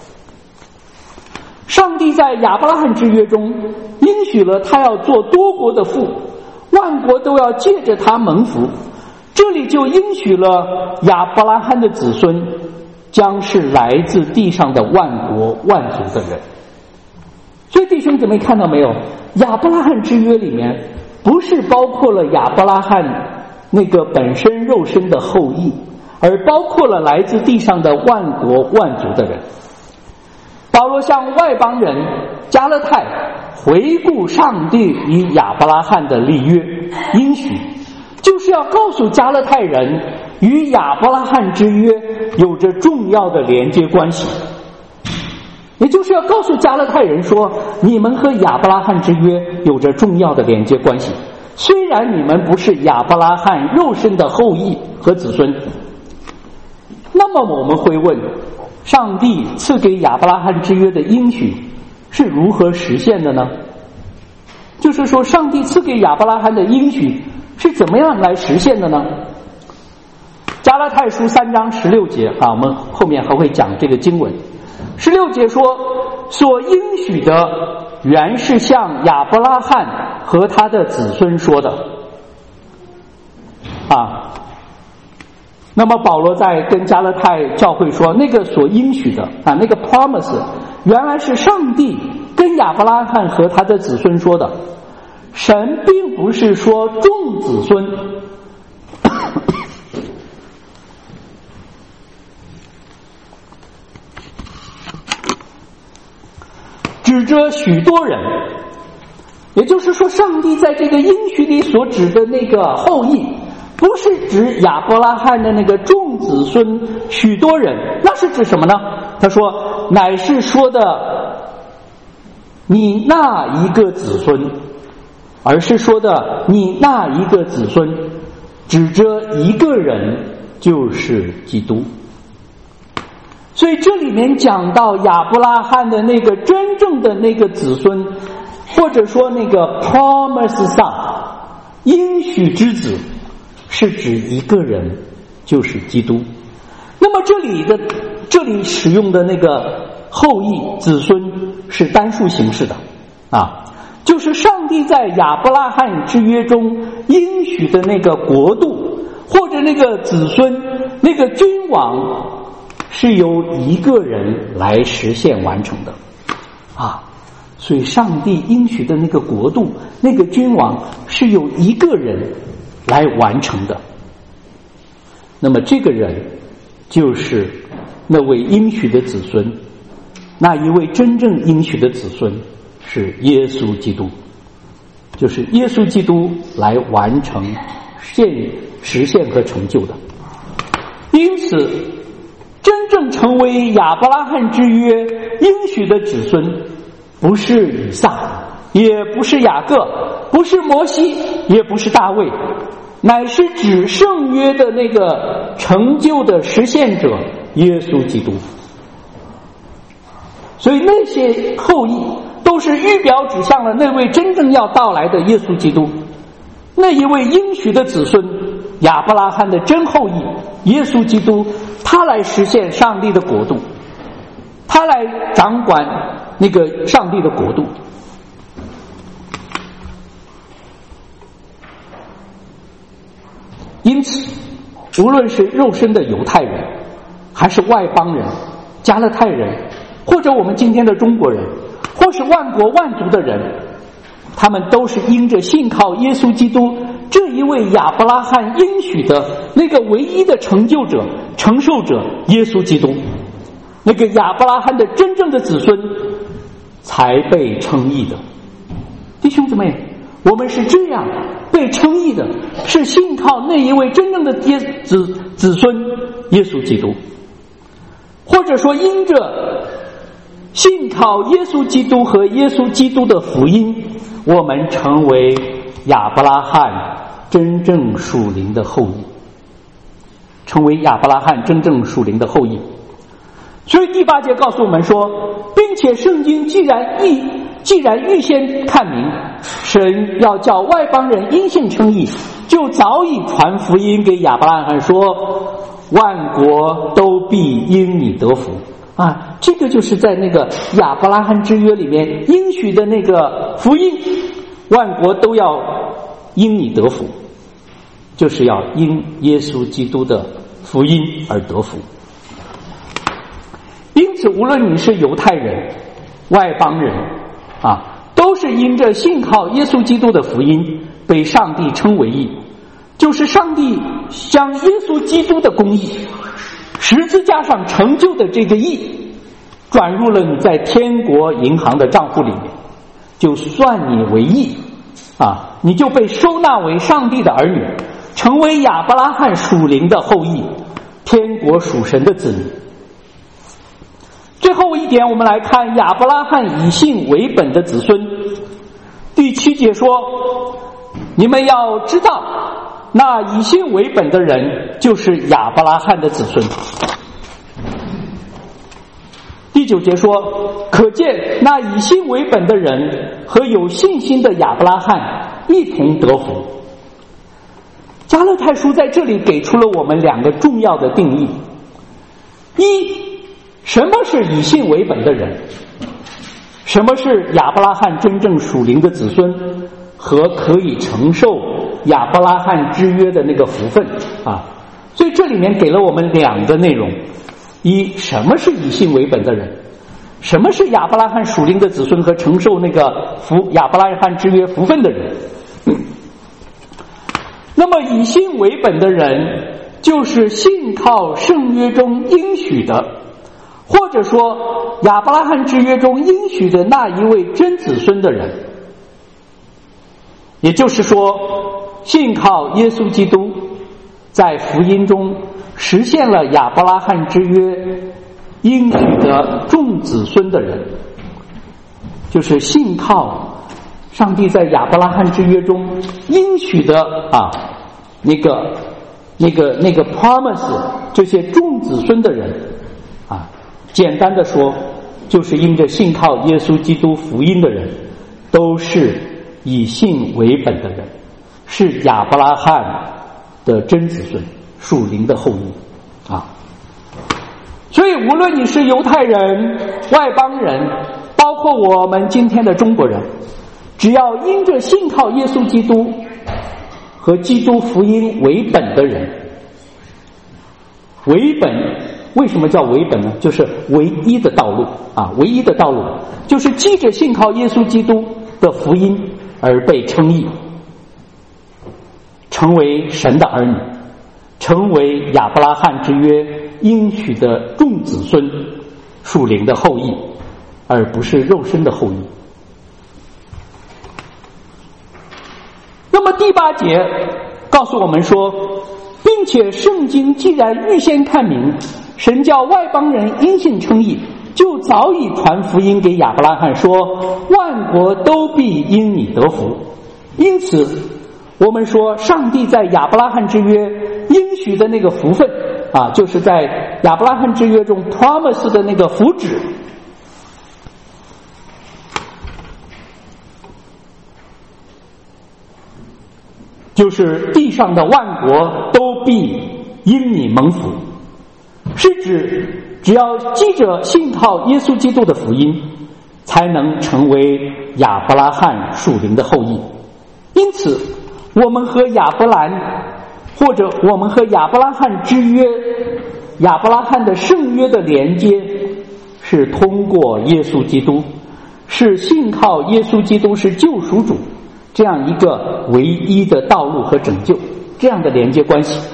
上帝在亚伯拉罕之约中应许了他要做多国的父，万国都要借着他蒙福。这里就应许了亚伯拉罕的子孙将是来自地上的万国万族的人。所以弟兄姊妹看到没有，亚伯拉罕之约里面不是包括了亚伯拉罕那个本身肉身的后裔，而包括了来自地上的万国万族的人。 保罗向外邦人加勒泰回顾上帝与亚伯拉罕的立约应许，就是要告诉加勒泰人与亚伯拉罕之约有着重要的连接关系，也就是要告诉加勒泰人说，你们和亚伯拉罕之约有着重要的连接关系，虽然你们不是亚伯拉罕肉身的后裔和子孙。那么我们会问，上帝赐给亚伯拉罕之约的应许是如何实现的呢？就是说，上帝赐给亚伯拉罕的应许是怎么样来实现的呢？加拉太书3章16节啊，我们后面还会讲这个经文。16节说，所应许的原是向亚伯拉罕和他的子孙说的啊。那么保罗在跟加拉太教会说，那个所应许的啊，那个 promise 原来是上帝跟亚伯拉罕和他的子孙说的，神并不是说众子孙指着许多人，也就是说，上帝在这个应许里所指的那个后裔不是指亚伯拉罕的那个众子孙许多人，那是指什么呢？他说乃是说的你那一个子孙，而是说的你那一个子孙指着一个人，就是基督。所以这里面讲到亚伯拉罕的那个真正的那个子孙，或者说那个 promise son 应许之子，是指一个人，就是基督。那么这里使用的那个后裔子孙是单数形式的啊，就是上帝在亚伯拉罕之约中应许的那个国度或者那个子孙那个君王是由一个人来实现完成的啊，所以上帝应许的那个国度那个君王是由一个人来完成的。那么这个人就是那位应许的子孙，那一位真正应许的子孙是耶稣基督，就是耶稣基督来完成实现和成就的。因此真正成为亚伯拉罕之约应许的子孙，不是以撒，也不是雅各，不是摩西，也不是大卫，乃是指圣约的那个成就的实现者耶稣基督。所以那些后裔都是预表指向了那位真正要到来的耶稣基督，那一位应许的子孙亚伯拉罕的真后裔耶稣基督，他来实现上帝的国度，他来掌管那个上帝的国度。因此无论是肉身的犹太人，还是外邦人加勒泰人，或者我们今天的中国人，或是万国万族的人，他们都是因着信靠耶稣基督这一位亚伯拉罕应许的那个唯一的成就者承受者耶稣基督，那个亚伯拉罕的真正的子孙才被称义的。弟兄姊妹，我们是这样被称义的，是信靠那一位真正的子孙耶稣基督，或者说因着信靠耶稣基督和耶稣基督的福音，我们成为亚伯拉罕真正属灵的后裔，成为亚伯拉罕真正属灵的后裔。所以第8节告诉我们说，并且圣经既然预先看明，神要叫外邦人因信称义，就早已传福音给亚伯拉罕说，万国都必因你得福啊。这个就是在那个亚伯拉罕之约里面应许的那个福音，万国都要因你得福，就是要因耶稣基督的福音而得福。因此无论你是犹太人外邦人啊，都是因着信靠耶稣基督的福音被上帝称为义，就是上帝将耶稣基督的公义十字架上成就的这个义转入了你在天国银行的账户里面，就算你为义啊，你就被收纳为上帝的儿女，成为亚伯拉罕属灵的后裔，天国属神的子民。最后一点，我们来看亚伯拉罕以信为本的子孙。第7节说，你们要知道，那以信为本的人就是亚伯拉罕的子孙。第9节说，可见那以信为本的人和有信心的亚伯拉罕一同得福。加勒泰书在这里给出了我们2个重要的定义：一，什么是以信为本的人？什么是亚伯拉罕真正属灵的子孙和可以承受亚伯拉罕之约的那个福分啊？所以这里面给了我们2个内容：一，什么是以信为本的人？什么是亚伯拉罕属灵的子孙和承受那个亚伯拉罕之约福分的人？那么以信为本的人，就是信靠圣约中应许的，或者说亚伯拉罕之约中应许的那一位真子孙的人。也就是说，信靠耶稣基督，在福音中实现了亚伯拉罕之约应许的众子孙的人，就是信靠上帝在亚伯拉罕之约中应许的那个 promise 这些众子孙的人啊，简单的说，就是因着信靠耶稣基督福音的人，都是以信为本的人，是亚伯拉罕的真子孙，属灵的后裔啊。所以无论你是犹太人、外邦人，包括我们今天的中国人，只要因着信靠耶稣基督和基督福音为本的人，为本为什么叫为本呢？就是唯一的道路啊，唯一的道路就是记着信靠耶稣基督的福音而被称义，成为神的儿女，成为亚伯拉罕之约应许的众子孙，属灵的后裔，而不是肉身的后裔。那么第8节告诉我们说，并且圣经既然预先看明，神叫外邦人因信称义，就早已传福音给亚伯拉罕说，万国都必因你得福。因此我们说，上帝在亚伯拉罕之约应许的那个福分啊，就是在亚伯拉罕之约中 promise 的那个福祉，就是地上的万国都必因你蒙福，是指只要记着信靠耶稣基督的福音，才能成为亚伯拉罕属灵的后裔。因此我们和亚伯兰，或者我们和亚伯拉罕之约，亚伯拉罕的圣约的连接，是通过耶稣基督，是信靠耶稣基督是救赎主这样一个唯一的道路和拯救，这样的连接关系。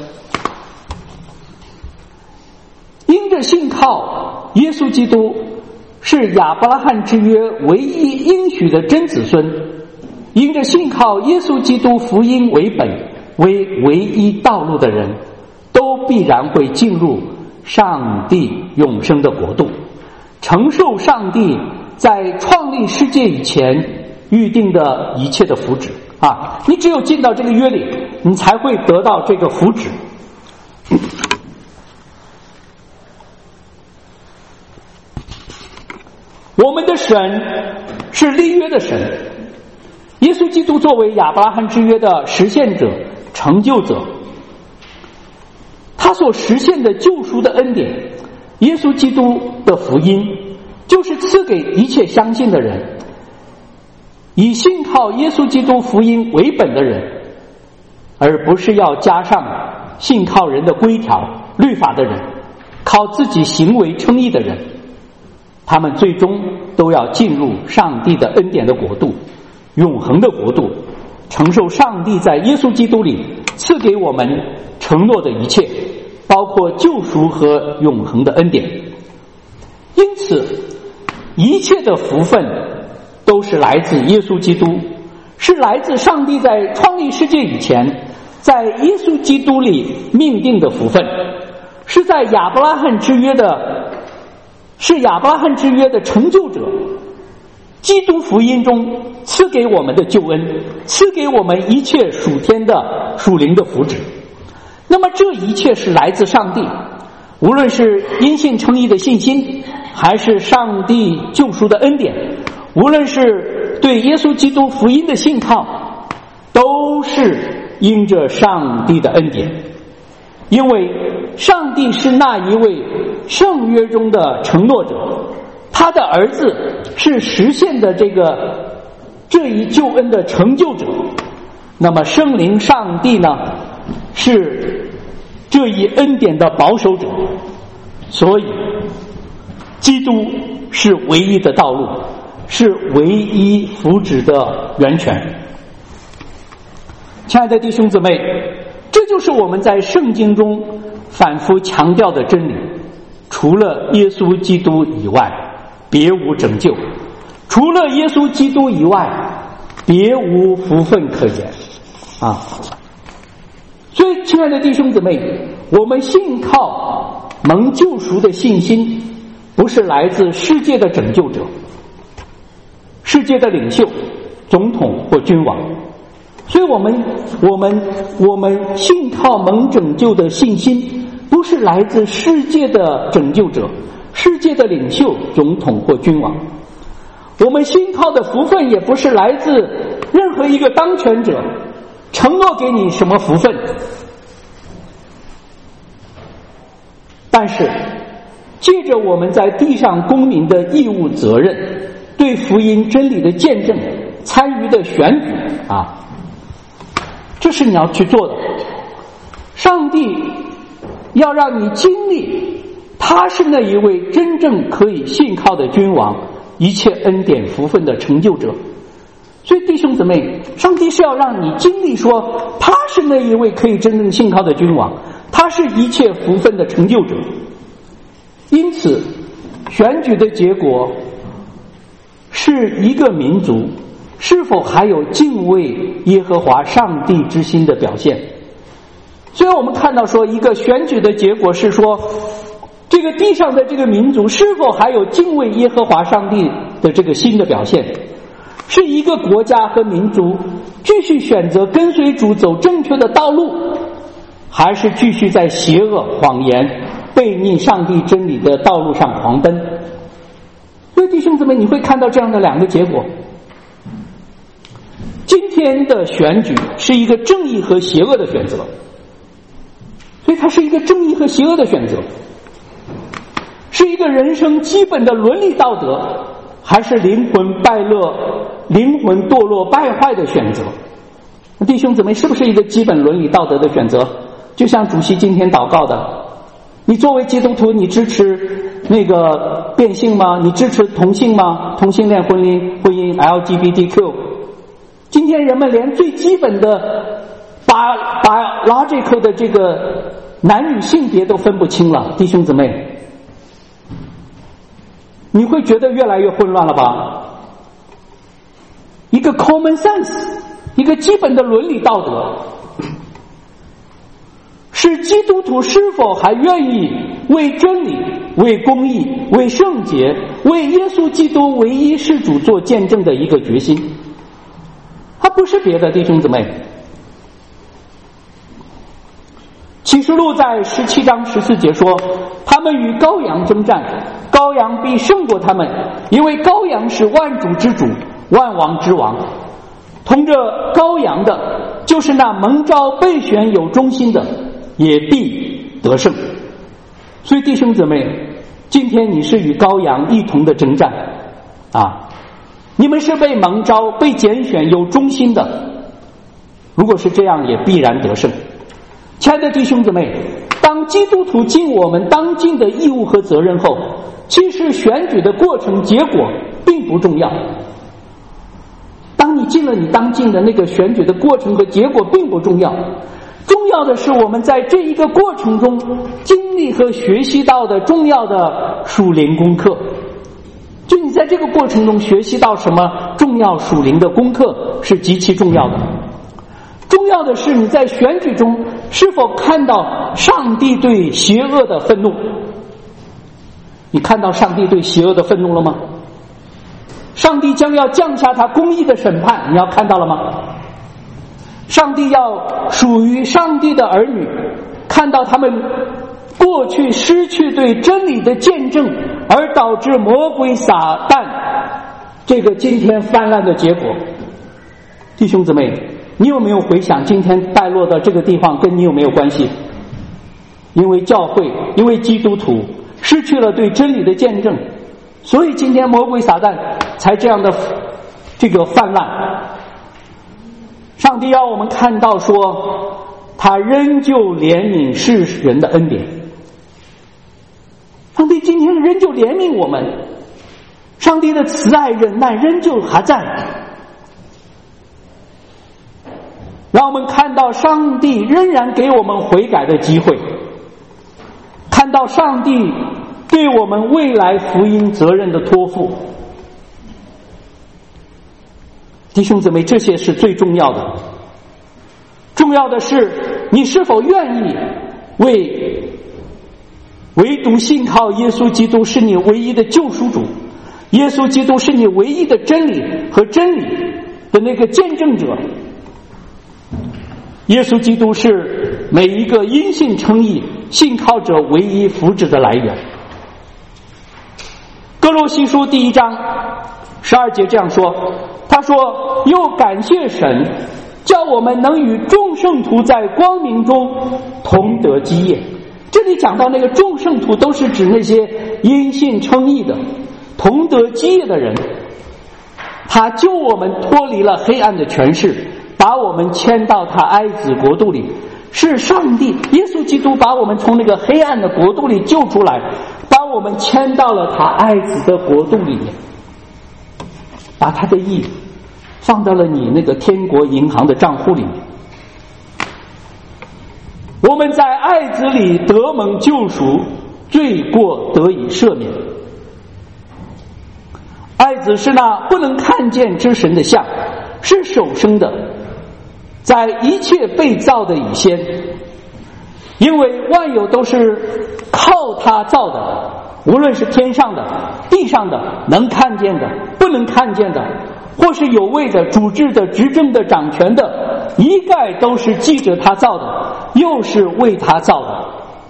因着信靠耶稣基督是亚伯拉罕之约唯一应许的真子孙，因着信靠耶稣基督福音为本为唯一道路的人，都必然会进入上帝永生的国度，承受上帝在创立世界以前预定的一切的福祉啊！你只有进到这个约里，你才会得到这个福祉。我们的神是立约的神，耶稣基督作为亚伯拉罕之约的实现者、成就者，他所实现的救赎的恩典，耶稣基督的福音，就是赐给一切相信的人，以信靠耶稣基督福音为本的人，而不是要加上信靠人的规条、律法的人，靠自己行为称义的人，他们最终都要进入上帝的恩典的国度，永恒的国度，承受上帝在耶稣基督里赐给我们承诺的一切，包括救赎和永恒的恩典。因此此一切的福分都是来自耶稣基督，是来自上帝在创立世界以前在耶稣基督里命定的福分，是亚伯拉罕之约的成就者基督福音中赐给我们的救恩，赐给我们一切属天的属灵的福祉。那么这一切是来自上帝，无论是因信称义的信心，还是上帝救赎的恩典，无论是对耶稣基督福音的信靠，都是因着上帝的恩典。因为上帝是那一位圣约中的承诺者，他的儿子是实现的这一救恩的成就者，那么圣灵上帝呢，是这一恩典的保守者，所以基督是唯一的道路，是唯一福祉的源泉。亲爱的弟兄姊妹，这就是我们在圣经中反复强调的真理，除了耶稣基督以外别无拯救，除了耶稣基督以外别无福分可言啊！所以亲爱的弟兄姊妹，我们信靠蒙救赎的信心不是来自世界的拯救者，世界的领袖、总统或君王，所以我们信靠蒙拯救的信心不是来自世界的拯救者、世界的领袖、总统或君王，我们信靠的福分也不是来自任何一个当权者承诺给你什么福分。但是借着我们在地上公民的义务责任，对福音真理的见证，参与的选举啊，这是你要去做的。上帝要让你经历他是那一位真正可以信靠的君王，一切恩典福分的成就者。所以弟兄姊妹，上帝是要让你经历说他是那一位可以真正信靠的君王，他是一切福分的成就者。因此选举的结果是一个民族是否还有敬畏耶和华上帝之心的表现。所以我们看到说一个选举的结果是说这个地上的这个民族是否还有敬畏耶和华上帝的这个心的表现，是一个国家和民族继续选择跟随主走正确的道路，还是继续在邪恶、谎言、背逆上帝真理的道路上狂奔。所以弟兄姊妹，你会看到这样的两个结果。今天的选举是一个正义和邪恶的选择，所以它是一个正义和邪恶的选择，是一个人生基本的伦理道德，还是灵魂堕落败坏的选择。弟兄姊妹，是不是一个基本伦理道德的选择？就像主席今天祷告的，你作为基督徒，你支持那个变性吗？你支持同性吗？同性恋婚姻 LGBTQ。 今天人们连最基本的biological 的这个男女性别都分不清了，弟兄姊妹，你会觉得越来越混乱了吧？一个 common sense， 一个基本的伦理道德，是基督徒是否还愿意为真理、为公义、为圣洁、为耶稣基督唯一是主做见证的一个决心。它不是别的，弟兄姊妹。启示录在17章14节说，他们与羔羊征战，羔羊必胜过他们，因为羔羊是万主之主，万王之王。同着羔羊的，就是那蒙召备选有忠心的，也必得胜。所以弟兄姊妹，今天你是与羔羊一同的征战啊！你们是被蒙召、被拣选、有忠心的，如果是这样，也必然得胜。亲爱的弟兄姊妹，当基督徒尽我们当尽的义务和责任后，其实选举的过程结果并不重要。当你尽了你当尽的那个选举的过程和结果并不重要，重要的是我们在这一个过程中经历和学习到的重要的属灵功课， 就你在这个过程中学习到什么重要属灵的功课是极其重要的。重要的是你在选举中是否看到上帝对邪恶的愤怒。你看到上帝对邪恶的愤怒了吗？上帝将要降下他公义的审判，你要看到了吗？上帝要属于上帝的儿女看到他们过去失去对真理的见证，而导致魔鬼撒旦这个今天泛滥的结果。弟兄姊妹，你有没有回想今天败落的这个地方跟你有没有关系？因为教会，因为基督徒失去了对真理的见证，所以今天魔鬼撒旦才这样的这个泛滥。上帝要我们看到说，他仍旧怜悯世人的恩典。上帝今天仍旧怜悯我们，上帝的慈爱忍耐仍旧还在。让我们看到上帝仍然给我们悔改的机会，看到上帝对我们未来福音责任的托付。弟兄姊妹，这些是最重要的。重要的是你是否愿意唯独信靠耶稣基督是你唯一的救赎主，耶稣基督是你唯一的真理和真理的那个见证者。耶稣基督是每一个因信称义信靠者唯一福祉的来源。哥罗西书第1章12节这样说，他说，又感谢神，叫我们能与众圣徒在光明中同得基业。这里讲到那个众圣徒都是指那些因信称义的同得基业的人，他救我们脱离了黑暗的权势，把我们迁到他爱子国度里。是上帝耶稣基督把我们从那个黑暗的国度里救出来，把我们迁到了他爱子的国度里面，把他的义放到了你那个天国银行的账户里面。我们在爱子里得蒙救赎，罪过得以赦免。爱子是那不能看见之神的像，是首生的，在一切被造的以先，因为万有都是靠他造的，无论是天上的、地上的，能看见的、不能看见的，或是有位的、主治的、执政的、掌权的，一概都是记着他造的，又是为他造的。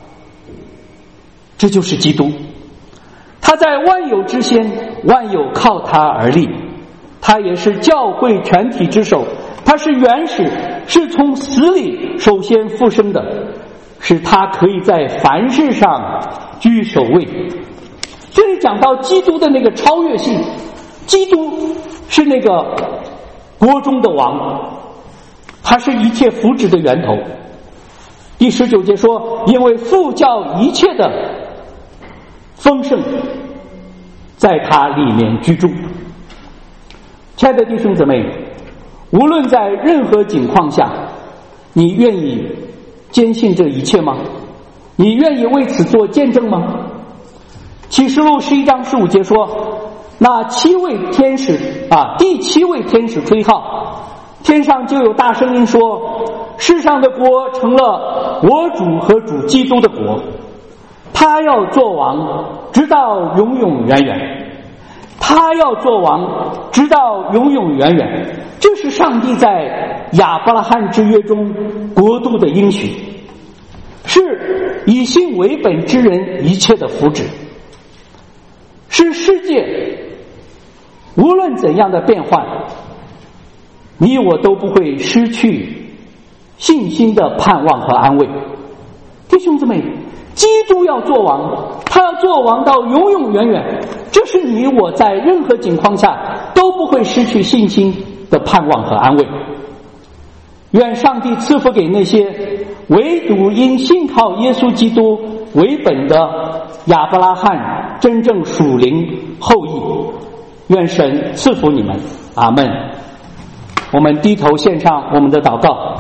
这就是基督，他在万有之先，万有靠他而立，他也是教会全体之首，他是原始，是从死里首先复生的，使他可以在凡事上居首位。这里讲到基督的那个超越性，基督是那个国中的王，他是一切福祉的源头。第19节说，因为父叫一切的丰盛在他里面居住。亲爱的弟兄姊妹，无论在任何情况下，你愿意坚信这一切吗？你愿意为此做见证吗？启示录11章15节说，那7位天使第7位天使吹号，天上就有大声音说，世上的国成了我主和主基督的国，他要做王，直到永永远远。他要做王，直到永永远远。这是上帝在亚伯拉罕之约中国度的应许，是以信为本之人一切的福祉，是世界无论怎样的变幻，你我都不会失去信心的盼望和安慰。弟兄姊妹，基督要做王，他要做王到永永远远，这是你我在任何情况下都不会失去信心的盼望和安慰。愿上帝赐福给那些唯独因信靠耶稣基督为本的亚伯拉罕真正属灵后裔。愿神赐福你们，阿们。我们低头献上我们的祷告。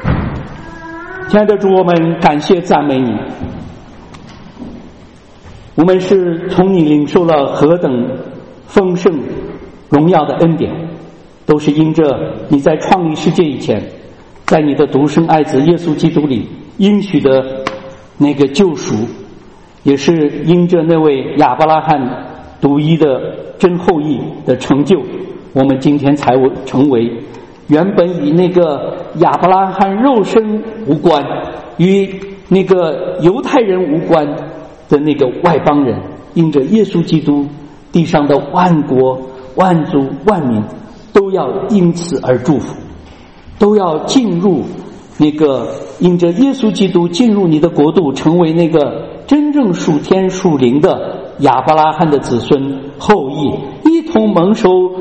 亲爱的主，我们感谢赞美你， 我们是从你领受了何等丰盛荣耀的恩典，都是因着你在创立世界以前，在你的独生爱子耶稣基督里应许的那个救赎，也是因着那位亚伯拉罕独一的真后裔的成就，我们今天才成为原本与那个亚伯拉罕肉身无关，与那个犹太人无关的那个外邦人，因着耶稣基督，地上的万国万族万民都要因此而祝福，都要进入那个因着耶稣基督进入你的国度，成为那个真正属天属灵的亚伯拉罕的子孙后裔，一同蒙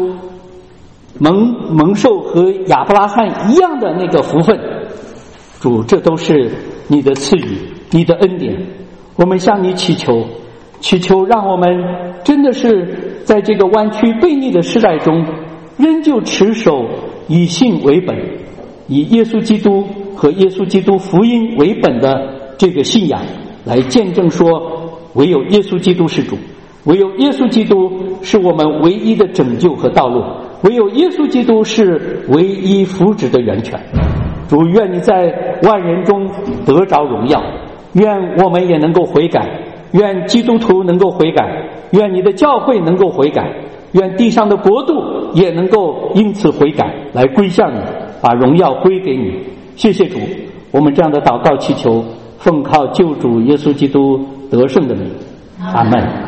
受和亚伯拉罕一样的那个福分。主，这都是你的赐予，你的恩典。我们向你祈求让我们真的是在这个弯曲悖逆的时代中，仍旧持守以信为本，以耶稣基督和耶稣基督福音为本的这个信仰，来见证说唯有耶稣基督是主，唯有耶稣基督是我们唯一的拯救和道路，唯有耶稣基督是唯一福祉的源泉。主，愿你在万人中得着荣耀，愿我们也能够悔改，愿基督徒能够悔改，愿你的教会能够悔改，愿地上的国度也能够因此悔改，来归向你，把荣耀归给你。谢谢主，我们这样的祷告祈求，奉靠救主耶稣基督得胜的名，阿们。